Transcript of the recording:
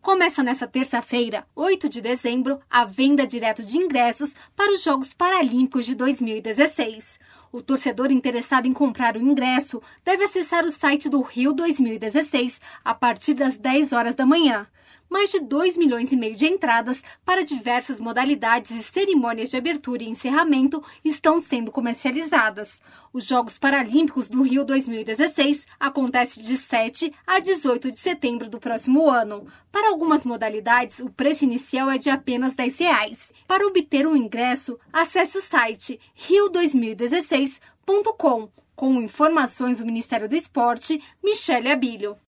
Começa nesta terça-feira, 8 de dezembro, a venda direta de ingressos para os Jogos Paralímpicos de 2016. O torcedor interessado em comprar o ingresso deve acessar o site do Rio 2016 a partir das 10 horas da manhã. Mais de 2,5 milhões de entradas para diversas modalidades e cerimônias de abertura e encerramento estão sendo comercializadas. Os Jogos Paralímpicos do Rio 2016 acontecem de 7 a 18 de setembro do próximo ano. Para algumas modalidades, o preço inicial é de apenas R$10. Para obter um ingresso, acesse o site rio2016.com. Com informações do Ministério do Esporte, Michele Abílio.